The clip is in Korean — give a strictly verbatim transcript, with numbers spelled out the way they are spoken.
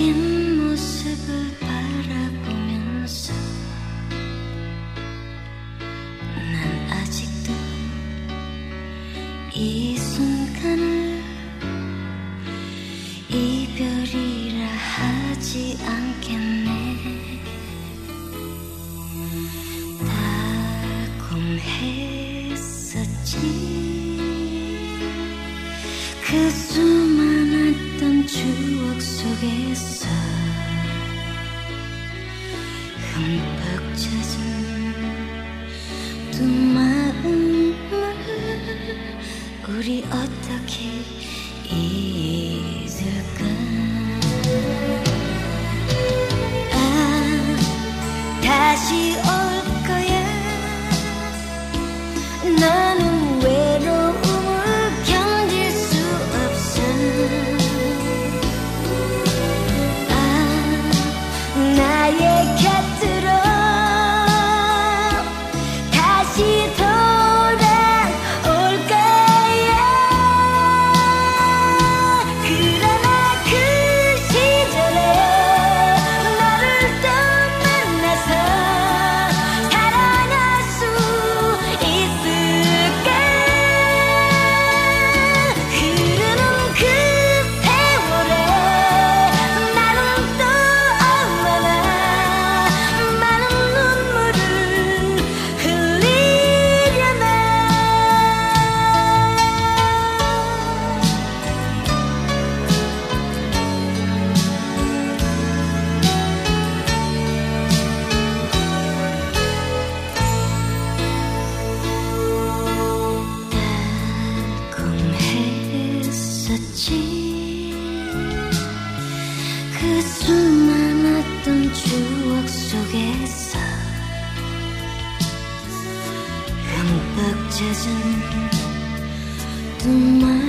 뒷모습을 바라보면서 난 아직도 이 순간을 이별이라 하지 않겠네. 달콤했었지 그 수많았던 추억 속에서 흠뻑 젖은 두 마음을 우리 어떻게 잊을까. 아, 다시 올 거야. 나는 외로움을 견딜 수 없어. 아, 나의 곁으로 다시 돌아올 거야. 그러나 그 시절에 너를 또 만나서 사랑할 수 있을까. 흐르는 그 세월에 나는 또 얼마나 많은 눈물을 흘리려나. 달콤했었지 그 수많았던 추억 속에서 흠뻑 젖은 두 마음